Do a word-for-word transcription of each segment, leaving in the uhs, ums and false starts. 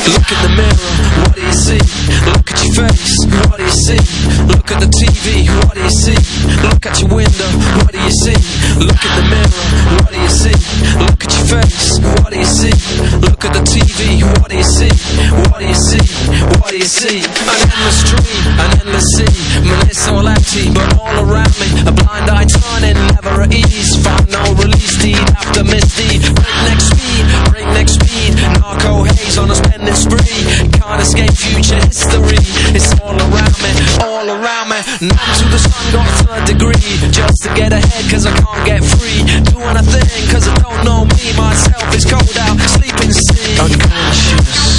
Look in the mirror, what do you see? Look at your face, what do you see? Look at the T V, what do you see? Look at your window, what do you see? Look in the mirror, what do you see? Look at your face, what do you see? Look at the T V, what do you see? What do you see? What do you see? An endless dream, an endless sea. Man, it's all empty, but all around me, a blind eye turning, never at ease. Find no release, deed after misdeed. Breakneck speed, breakneck speed. Narco haze on a spending spree. Can't escape future history. It's all around me, all around me. Numb to the sun, got a third degree. Just to get ahead, cause I can't get free. Doing a thing, cause I don't know me. Myself is cold out, sleeping sea. Unconscious.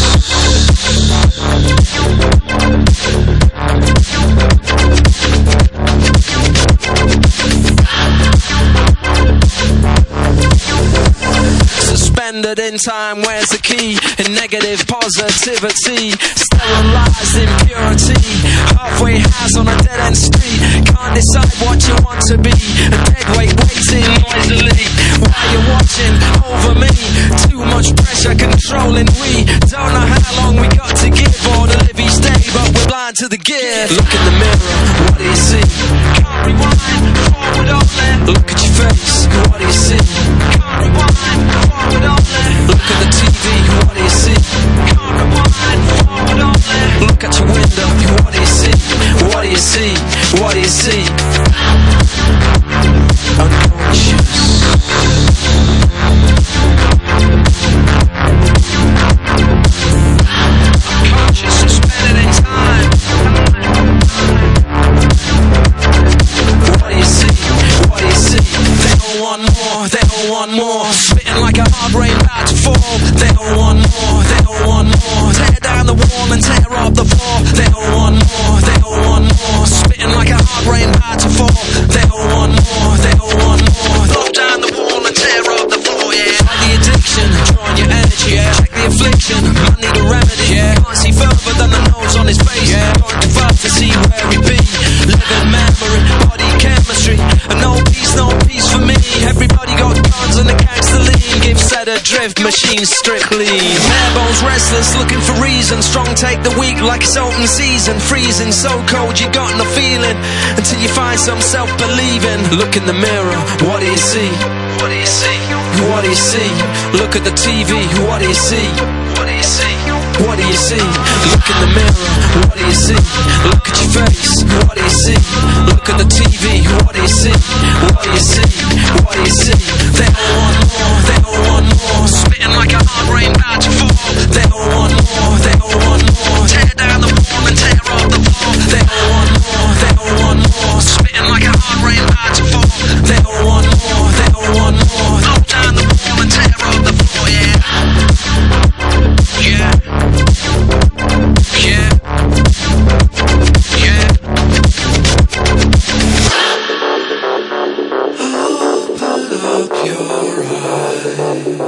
Suspended in time, where's the key? In negative positivity, sterilized impurity. Halfway house on a dead end street. Can't decide what you want to be. A dead weight waiting noisily while you're watching over me. Too much pressure controlling we. Don't know how long we got to give or to live each day, but we're blind to the gift. Look in the mirror, what do you see? Can't rewind, forward only. Look at your face, what do you see? Can't rewind, forward only. Look at the T V, what do you see? Can't rewind, forward only. Look at your window, what do you see? What do you see? What do you see? Unconscious. Unconscious, suspended in time. What do you see? What do you see? They all want more, they all want more. Spitting like a hard rain about to fall. They all want more, they all want more. Tear down the wall and tear up the floor. They all want more, they all want more. Spitting like a hard rain about to fall. They all want more, they all want more. Throw down the wall and tear up the floor, yeah. Fight the addiction, drawing your energy, yeah. Check the affliction, man need a remedy, yeah. Can't see further than the nose on his face, yeah. Don't give up to see where he be. Living memory, body chemistry. And no peace, no peace for me. Everybody got guns and the gangster lean. Give set adrift, machines strictly. Bare bones restless, looking for reason. Strong take the weak like it's open season. Freezing so cold you got no feeling until you find some self-believing. Look in the mirror, what do you see? What do you see? What do you see? Look at the T V, what do you see? What do you see? What do you see? Look in the mirror, what do you see? Look at your face, what do you see? Look at the T V, what do you see? What do you see? What do you see? They all want more, they all want more. Spitting like a hard rain about to fall. They all want more, they all want more. Tear down the wall and tear up the floor. They all want more, they all want more. Spitting like a hard rain about to fall. They all want more, they all want more. Throw down the wall and tear up the floor, yeah. Yeah. Yeah. Yeah. Open up your eyes.